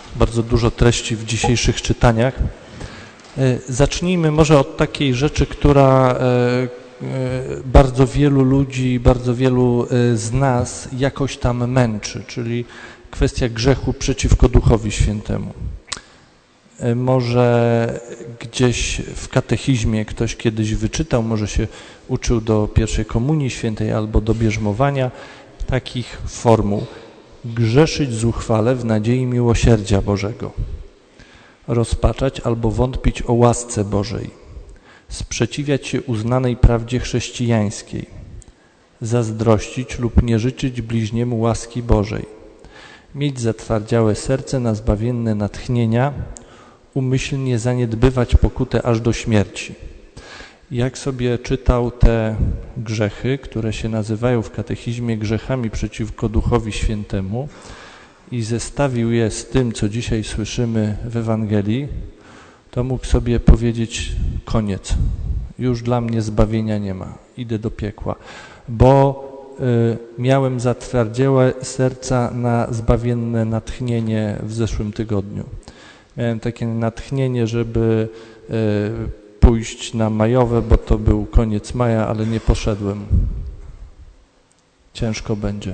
bardzo dużo treści w dzisiejszych czytaniach. Zacznijmy może od takiej rzeczy, która bardzo wielu ludzi, bardzo wielu z nas jakoś tam męczy, czyli kwestia grzechu przeciwko Duchowi Świętemu. Może gdzieś w katechizmie ktoś kiedyś wyczytał, może się uczył do pierwszej komunii świętej albo do bierzmowania takich formuł. Grzeszyć zuchwale w nadziei miłosierdzia Bożego. Rozpaczać albo wątpić o łasce Bożej. Sprzeciwiać się uznanej prawdzie chrześcijańskiej. Zazdrościć lub nie życzyć bliźniemu łaski Bożej. Mieć zatwardziałe serce na zbawienne natchnienia, umyślnie zaniedbywać pokutę aż do śmierci. Jak sobie czytał te grzechy, które się nazywają w katechizmie grzechami przeciwko Duchowi Świętemu i zestawił je z tym, co dzisiaj słyszymy w Ewangelii, to mógł sobie powiedzieć: koniec, już dla mnie zbawienia nie ma, idę do piekła, bo miałem zatwardziałe serca na zbawienne natchnienie w zeszłym tygodniu. Miałem takie natchnienie, żeby pójść na majowe, bo to był koniec maja, ale nie poszedłem. Ciężko będzie.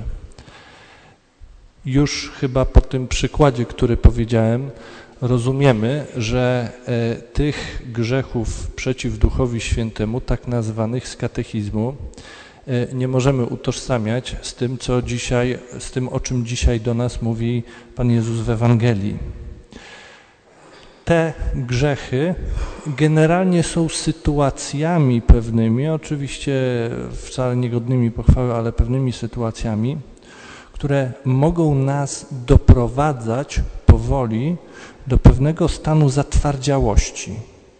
Już chyba po tym przykładzie, który powiedziałem, rozumiemy, że tych grzechów przeciw Duchowi Świętemu, tak nazwanych z katechizmu, nie możemy utożsamiać z tym, o czym dzisiaj do nas mówi Pan Jezus w Ewangelii. Te grzechy generalnie są sytuacjami pewnymi, oczywiście wcale niegodnymi pochwały, ale pewnymi sytuacjami, które mogą nas doprowadzać powoli do pewnego stanu zatwardziałości.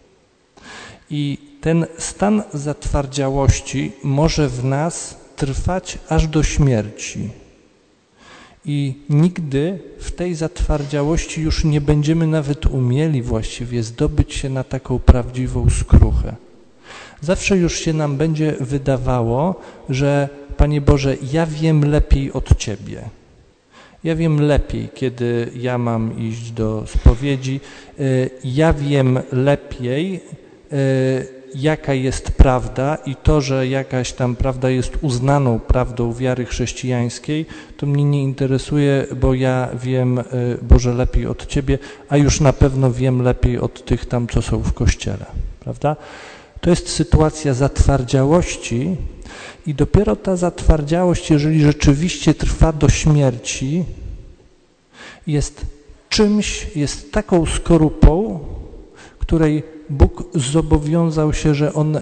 I ten stan zatwardziałości może w nas trwać aż do śmierci. I nigdy w tej zatwardziałości już nie będziemy nawet umieli właściwie zdobyć się na taką prawdziwą skruchę. Zawsze już się nam będzie wydawało, że Panie Boże, ja wiem lepiej od Ciebie. Ja wiem lepiej, kiedy ja mam iść do spowiedzi. Ja wiem lepiej, jaka jest prawda i to, że jakaś tam prawda jest uznaną prawdą wiary chrześcijańskiej, to mnie nie interesuje, bo ja wiem, Boże, lepiej od Ciebie, a już na pewno wiem lepiej od tych tam, co są w Kościele, prawda? To jest sytuacja zatwardziałości i dopiero ta zatwardziałość, jeżeli rzeczywiście trwa do śmierci, jest czymś, jest taką skorupą, której Bóg zobowiązał się, że On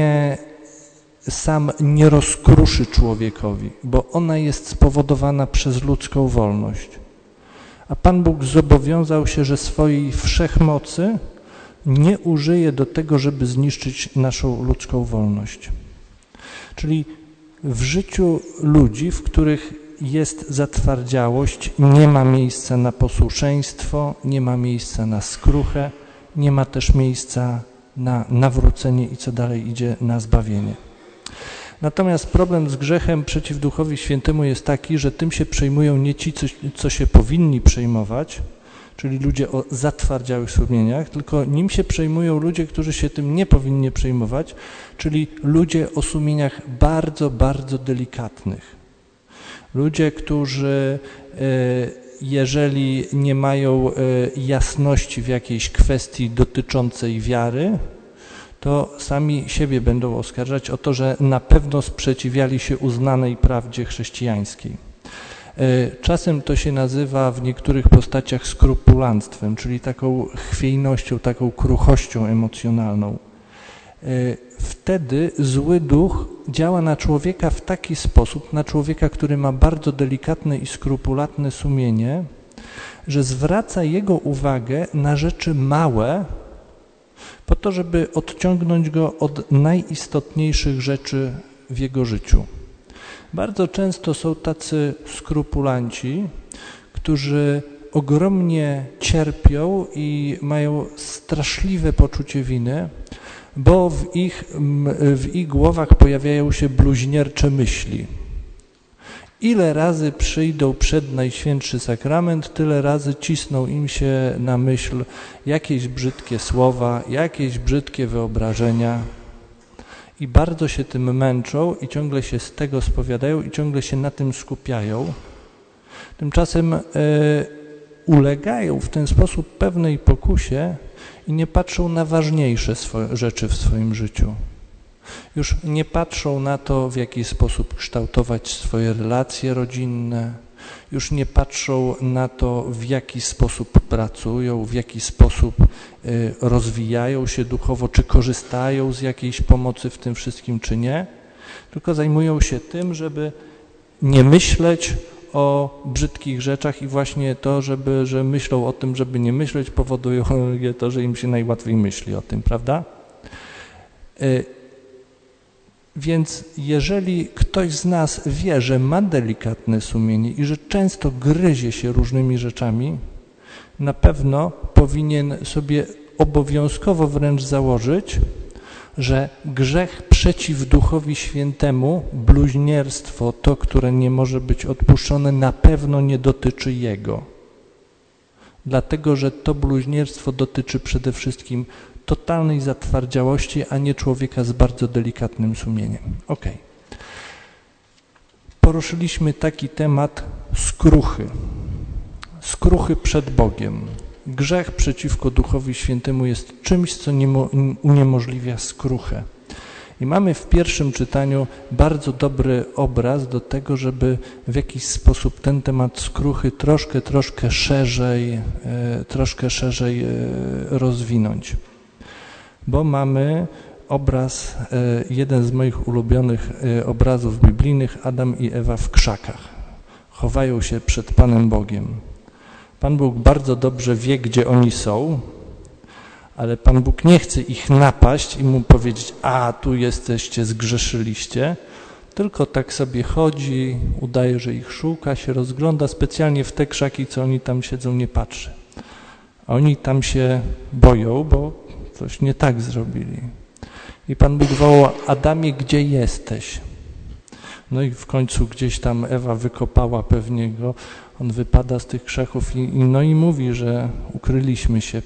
sam nie rozkruszy człowiekowi, bo ona jest spowodowana przez ludzką wolność. A Pan Bóg zobowiązał się, że swojej wszechmocy nie użyje do tego, żeby zniszczyć naszą ludzką wolność. Czyli w życiu ludzi, w których jest zatwardziałość, nie ma miejsca na posłuszeństwo, nie ma miejsca na skruchę, nie ma też miejsca na nawrócenie i co dalej idzie, na zbawienie. Natomiast problem z grzechem przeciw Duchowi Świętemu jest taki, że tym się przejmują nie ci, co się powinni przejmować, czyli ludzie o zatwardziałych sumieniach, tylko nim się przejmują ludzie, którzy się tym nie powinni przejmować, czyli ludzie o sumieniach bardzo, bardzo delikatnych. Ludzie, którzy jeżeli nie mają jasności w jakiejś kwestii dotyczącej wiary, to sami siebie będą oskarżać o to, że na pewno sprzeciwiali się uznanej prawdzie chrześcijańskiej. Czasem to się nazywa w niektórych postaciach skrupulanstwem, czyli taką chwiejnością, taką kruchością emocjonalną. Wtedy zły duch działa na człowieka w taki sposób, na człowieka, który ma bardzo delikatne i skrupulatne sumienie, że zwraca jego uwagę na rzeczy małe, po to, żeby odciągnąć go od najistotniejszych rzeczy w jego życiu. Bardzo często są tacy skrupulanci, którzy ogromnie cierpią i mają straszliwe poczucie winy, bo w ich głowach pojawiają się bluźniercze myśli. Ile razy przyjdą przed Najświętszy Sakrament, tyle razy cisną im się na myśl jakieś brzydkie słowa, jakieś brzydkie wyobrażenia i bardzo się tym męczą i ciągle się z tego spowiadają i ciągle się na tym skupiają. Tymczasem ulegają w ten sposób pewnej pokusie i nie patrzą na ważniejsze rzeczy w swoim życiu. Już nie patrzą na to, w jaki sposób kształtować swoje relacje rodzinne, już nie patrzą na to, w jaki sposób pracują, w jaki sposób rozwijają się duchowo, czy korzystają z jakiejś pomocy w tym wszystkim, czy nie, tylko zajmują się tym, żeby nie myśleć o brzydkich rzeczach i właśnie to, że myślą o tym, żeby nie myśleć, powodują to, że im się najłatwiej myśli o tym, prawda? Więc jeżeli ktoś z nas wie, że ma delikatne sumienie i że często gryzie się różnymi rzeczami, na pewno powinien sobie obowiązkowo wręcz założyć, że grzech przeciw Duchowi Świętemu, bluźnierstwo, to, które nie może być odpuszczone, na pewno nie dotyczy jego. Dlatego, że to bluźnierstwo dotyczy przede wszystkim totalnej zatwardziałości, a nie człowieka z bardzo delikatnym sumieniem. Ok. Poruszyliśmy taki temat skruchy. Skruchy przed Bogiem. Grzech przeciwko Duchowi Świętemu jest czymś, co uniemożliwia skruchę. I mamy w pierwszym czytaniu bardzo dobry obraz do tego, żeby w jakiś sposób ten temat skruchy troszkę szerzej rozwinąć. Bo mamy obraz, jeden z moich ulubionych obrazów biblijnych, Adam i Ewa w krzakach. Chowają się przed Panem Bogiem. Pan Bóg bardzo dobrze wie, gdzie oni są, ale Pan Bóg nie chce ich napaść i mu powiedzieć, a tu jesteście, zgrzeszyliście, tylko tak sobie chodzi, udaje, że ich szuka, się rozgląda, specjalnie w te krzaki, co oni tam siedzą, nie patrzy. A oni tam się boją, bo coś nie tak zrobili. I Pan Bóg woła, Adamie, gdzie jesteś? No i w końcu gdzieś tam Ewa wykopała pewnie go, on wypada z tych krzaków i mówi, że ukryliśmy się,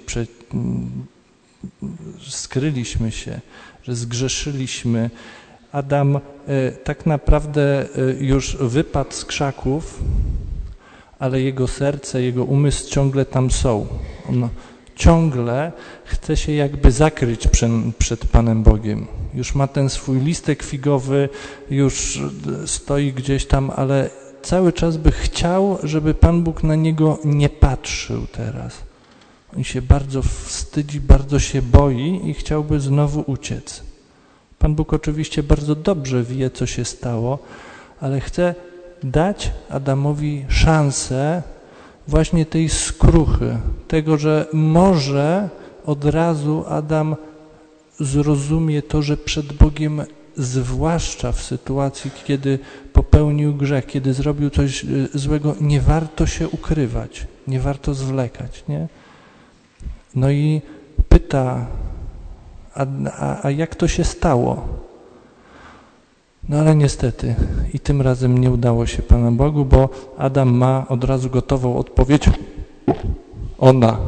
skryliśmy się, że zgrzeszyliśmy. Adam tak naprawdę już wypadł z krzaków, ale jego serce, jego umysł ciągle tam są. On ciągle chce się jakby zakryć przed Panem Bogiem. Już ma ten swój listek figowy, już stoi gdzieś tam, ale cały czas by chciał, żeby Pan Bóg na niego nie patrzył teraz. On się bardzo wstydzi, bardzo się boi i chciałby znowu uciec. Pan Bóg oczywiście bardzo dobrze wie, co się stało, ale chce dać Adamowi szansę właśnie tej skruchy, tego, że może od razu Adam zrozumie to, że przed Bogiem, zwłaszcza w sytuacji, kiedy popełnił grzech, kiedy zrobił coś złego, nie warto się ukrywać, nie warto zwlekać, nie? No i pyta, a jak to się stało? No ale niestety i tym razem nie udało się Panu Bogu, bo Adam ma od razu gotową odpowiedź. Ona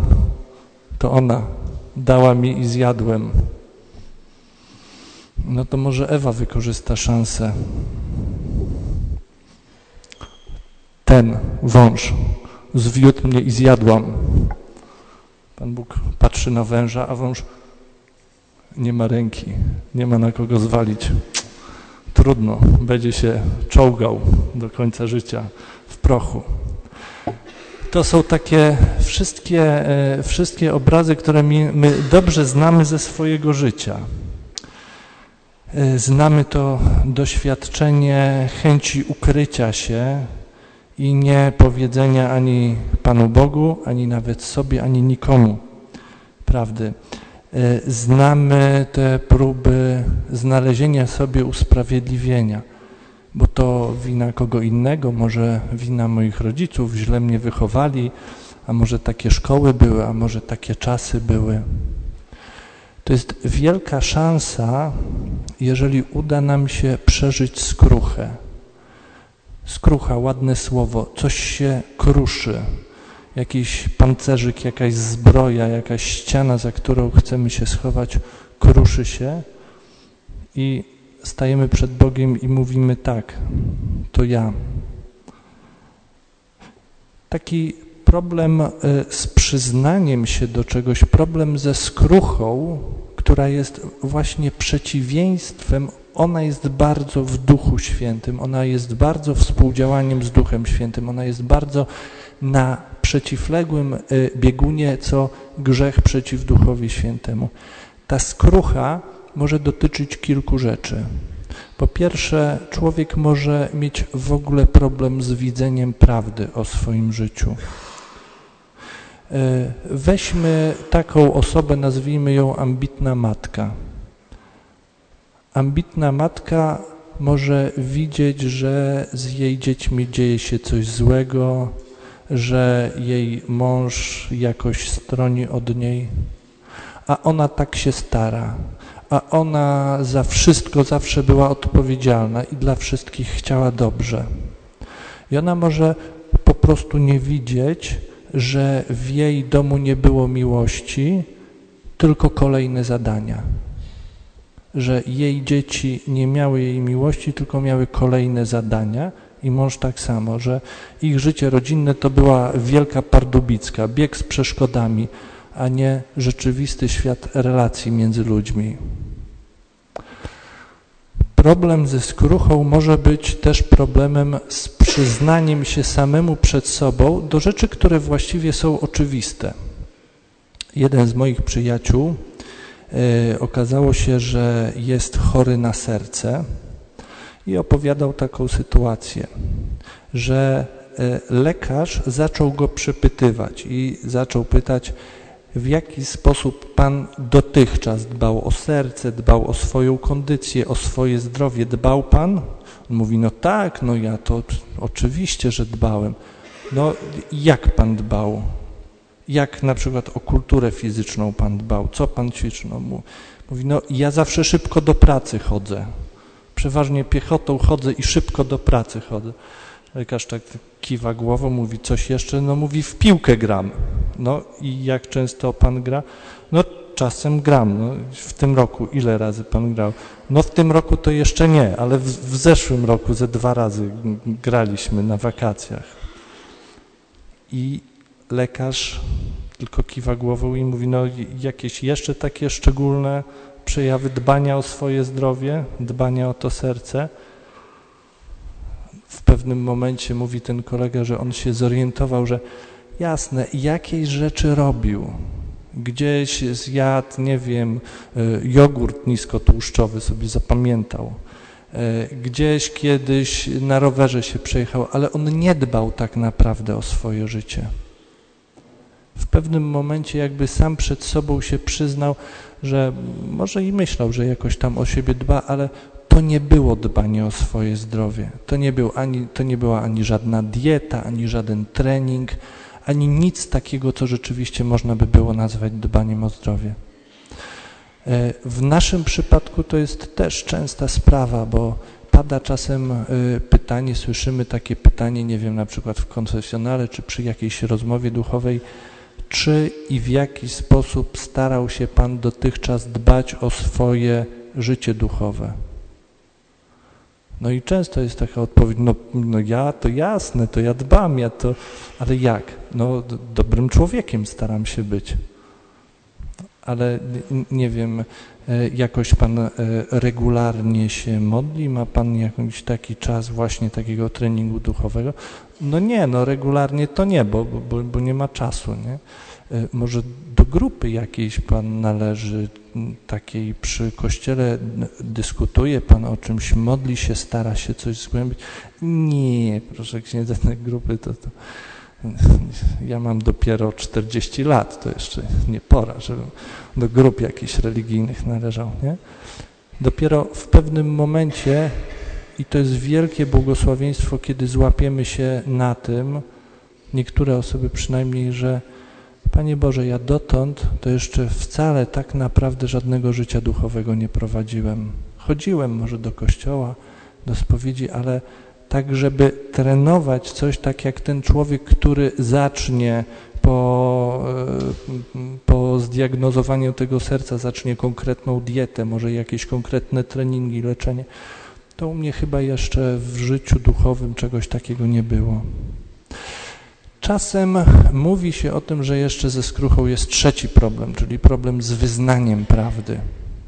dała mi i zjadłem. No to może Ewa wykorzysta szansę. Ten wąż zwiódł mnie i zjadłam. Pan Bóg patrzy na węża, a wąż nie ma ręki, nie ma na kogo zwalić. Trudno, będzie się czołgał do końca życia w prochu. To są takie wszystkie obrazy, które my dobrze znamy ze swojego życia. Znamy to doświadczenie chęci ukrycia się i nie powiedzenia ani Panu Bogu, ani nawet sobie, ani nikomu prawdy. Znamy te próby znalezienia sobie usprawiedliwienia, bo to wina kogo innego, może wina moich rodziców, źle mnie wychowali, a może takie szkoły były, a może takie czasy były. To jest wielka szansa, jeżeli uda nam się przeżyć skruchę. Skrucha, ładne słowo, coś się kruszy, jakiś pancerzyk, jakaś zbroja, jakaś ściana, za którą chcemy się schować, kruszy się i stajemy przed Bogiem i mówimy tak, to ja. Taki problem z przyznaniem się do czegoś, problem ze skruchą, która jest właśnie przeciwieństwem, ona jest bardzo w Duchu Świętym, ona jest bardzo współdziałaniem z Duchem Świętym, ona jest bardzo na przeciwległym biegunie, co grzech przeciw Duchowi Świętemu. Ta skrucha może dotyczyć kilku rzeczy. Po pierwsze, człowiek może mieć w ogóle problem z widzeniem prawdy o swoim życiu. Weźmy taką osobę, nazwijmy ją ambitna matka. Ambitna matka może widzieć, że z jej dziećmi dzieje się coś złego, że jej mąż jakoś stroni od niej, a ona tak się stara, a ona za wszystko zawsze była odpowiedzialna i dla wszystkich chciała dobrze. I ona może po prostu nie widzieć, że w jej domu nie było miłości, tylko kolejne zadania. Że jej dzieci nie miały jej miłości, tylko miały kolejne zadania i mąż tak samo, że ich życie rodzinne to była wielka Pardubicka, bieg z przeszkodami, a nie rzeczywisty świat relacji między ludźmi. Problem ze skruchą może być też problemem z przyznaniem się samemu przed sobą do rzeczy, które właściwie są oczywiste. Jeden z moich przyjaciół okazało się, że jest chory na serce i opowiadał taką sytuację, że lekarz zaczął go przepytywać i zaczął pytać, w jaki sposób Pan dotychczas dbał o serce, dbał o swoją kondycję, o swoje zdrowie. Dbał Pan? On mówi, no tak, no ja to oczywiście, że dbałem. No jak Pan dbał? Jak na przykład o kulturę fizyczną Pan dbał? Co Pan ćwiczył? No, mówi, no ja zawsze szybko do pracy chodzę. Przeważnie piechotą chodzę i szybko do pracy chodzę. Lekarz tak kiwa głową, mówi coś jeszcze, no mówi w piłkę gram. No i jak często Pan gra? No czasem gram. No, w tym roku ile razy Pan grał? No w tym roku to jeszcze nie, ale w zeszłym roku ze 2 razy graliśmy na wakacjach. I lekarz tylko kiwa głową i mówi, no jakieś jeszcze takie szczególne przejawy dbania o swoje zdrowie, dbania o to serce. W pewnym momencie mówi ten kolega, że on się zorientował, że jasne, jakieś rzeczy robił. Gdzieś zjadł, nie wiem, jogurt niskotłuszczowy sobie zapamiętał. Gdzieś kiedyś na rowerze się przejechał, ale on nie dbał tak naprawdę o swoje życie. W pewnym momencie jakby sam przed sobą się przyznał, że może i myślał, że jakoś tam o siebie dba, ale to nie było dbanie o swoje zdrowie. To nie była ani żadna dieta, ani żaden trening, ani nic takiego, co rzeczywiście można by było nazwać dbaniem o zdrowie. W naszym przypadku to jest też częsta sprawa, bo pada czasem pytanie, słyszymy takie pytanie, nie wiem, na przykład w konfesjonale, czy przy jakiejś rozmowie duchowej, czy i w jaki sposób starał się Pan dotychczas dbać o swoje życie duchowe? No i często jest taka odpowiedź, no ja to jasne, to ja dbam, ale jak? No dobrym człowiekiem staram się być. Ale nie wiem, jakoś Pan regularnie się modli? Ma Pan jakiś taki czas właśnie takiego treningu duchowego? No nie, no regularnie to nie, bo nie ma czasu, nie? Może do grupy jakiejś Pan należy, takiej przy kościele dyskutuje Pan o czymś, modli się, stara się coś zgłębić? Nie, proszę księdza, te grupy to ja mam dopiero 40 lat, to jeszcze nie pora, żebym do grup jakichś religijnych należał, nie? Dopiero w pewnym momencie, i to jest wielkie błogosławieństwo, kiedy złapiemy się na tym, niektóre osoby przynajmniej, że Panie Boże, ja dotąd to jeszcze wcale tak naprawdę żadnego życia duchowego nie prowadziłem. Chodziłem może do kościoła, do spowiedzi, ale tak żeby trenować coś, tak jak ten człowiek, który zacznie po zdiagnozowaniu tego serca, zacznie konkretną dietę, może jakieś konkretne treningi, leczenie. To u mnie chyba jeszcze w życiu duchowym czegoś takiego nie było. Czasem mówi się o tym, że jeszcze ze skruchą jest trzeci problem, czyli problem z wyznaniem prawdy.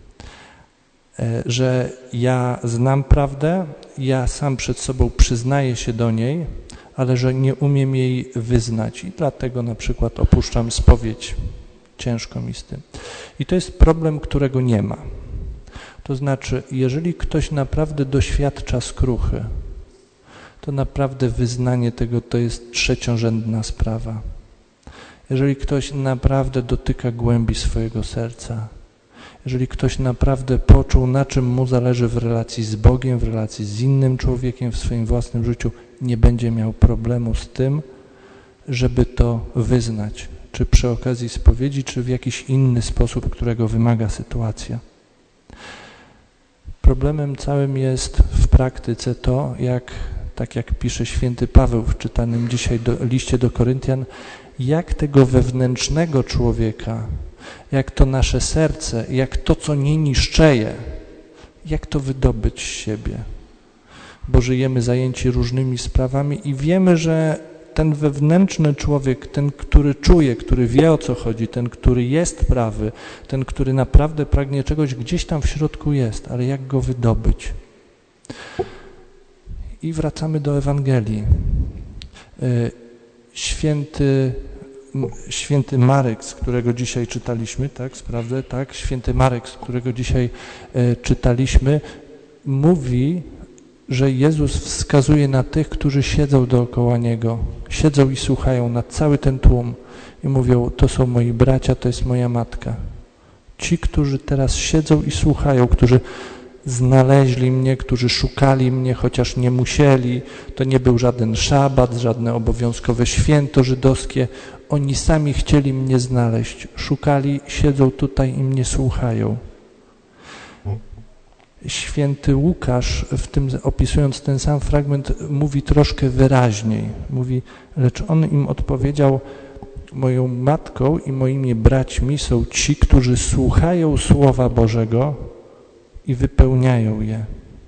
Że ja znam prawdę, ja sam przed sobą przyznaję się do niej, ale że nie umiem jej wyznać i dlatego na przykład opuszczam spowiedź. Ciężko mi z tym. I to jest problem, którego nie ma. To znaczy, jeżeli ktoś naprawdę doświadcza skruchy, to naprawdę wyznanie tego to jest trzeciorzędna sprawa. Jeżeli ktoś naprawdę dotyka głębi swojego serca, jeżeli ktoś naprawdę poczuł, na czym mu zależy w relacji z Bogiem, w relacji z innym człowiekiem, w swoim własnym życiu, nie będzie miał problemu z tym, żeby to wyznać, czy przy okazji spowiedzi, czy w jakiś inny sposób, którego wymaga sytuacja. Problemem całym jest w praktyce to, tak jak pisze święty Paweł w czytanym dzisiaj liście do Koryntian, jak tego wewnętrznego człowieka, jak to nasze serce, jak to, co nie niszczeje, jak to wydobyć z siebie. Bo żyjemy zajęci różnymi sprawami i wiemy, że ten wewnętrzny człowiek, ten, który czuje, który wie, o co chodzi, ten, który jest prawy, ten, który naprawdę pragnie czegoś, gdzieś tam w środku jest, ale jak go wydobyć? I wracamy do Ewangelii. Święty Marek, z którego dzisiaj czytaliśmy, tak, sprawdzę, tak, święty Marek, z którego dzisiaj czytaliśmy, mówi, że Jezus wskazuje na tych, którzy siedzą dookoła Niego, siedzą i słuchają na cały ten tłum i mówią, to są moi bracia, to jest moja matka. Ci, którzy teraz siedzą i słuchają, którzy znaleźli mnie, którzy szukali mnie, chociaż nie musieli, to nie był żaden szabat, żadne obowiązkowe święto żydowskie, oni sami chcieli mnie znaleźć, szukali, siedzą tutaj i mnie słuchają. Święty Łukasz, opisując ten sam fragment, mówi troszkę wyraźniej. Mówi, lecz on im odpowiedział, moją matką i moimi braćmi są ci, którzy słuchają Słowa Bożego i wypełniają je.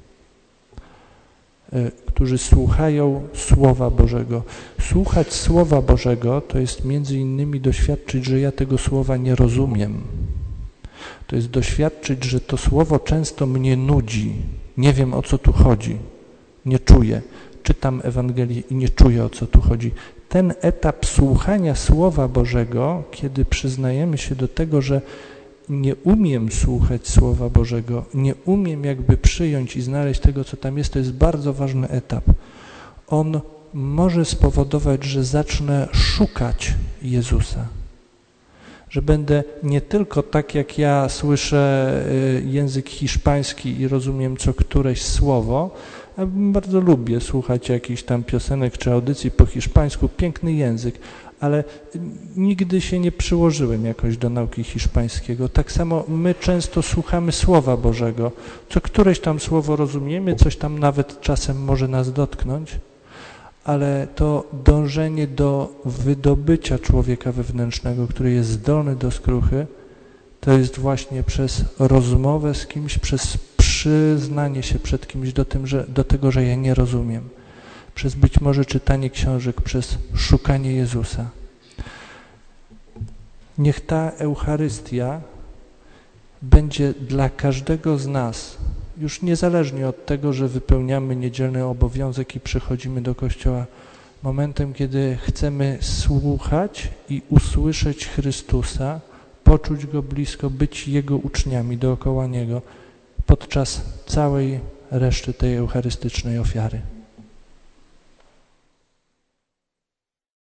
Którzy słuchają Słowa Bożego. Słuchać Słowa Bożego to jest między innymi doświadczyć, że ja tego Słowa nie rozumiem. To jest doświadczyć, że to Słowo często mnie nudzi. Nie wiem, o co tu chodzi. Nie czuję. Czytam Ewangelię i nie czuję, o co tu chodzi. Ten etap słuchania Słowa Bożego, kiedy przyznajemy się do tego, że nie umiem słuchać Słowa Bożego, nie umiem jakby przyjąć i znaleźć tego, co tam jest, to jest bardzo ważny etap. On może spowodować, że zacznę szukać Jezusa. Że będę nie tylko tak, jak ja słyszę język hiszpański i rozumiem co któreś słowo, a bardzo lubię słuchać jakichś tam piosenek czy audycji po hiszpańsku, piękny język, ale nigdy się nie przyłożyłem jakoś do nauki hiszpańskiego. Tak samo my często słuchamy Słowa Bożego. Co któreś tam słowo rozumiemy, coś tam nawet czasem może nas dotknąć, ale to dążenie do wydobycia człowieka wewnętrznego, który jest zdolny do skruchy, to jest właśnie przez rozmowę z kimś, przez przyznanie się przed kimś do tego, że ja nie rozumiem. Przez być może czytanie książek, przez szukanie Jezusa. Niech ta Eucharystia będzie dla każdego z nas, już niezależnie od tego, że wypełniamy niedzielny obowiązek i przychodzimy do Kościoła, momentem, kiedy chcemy słuchać i usłyszeć Chrystusa, poczuć Go blisko, być Jego uczniami dookoła Niego podczas całej reszty tej eucharystycznej ofiary.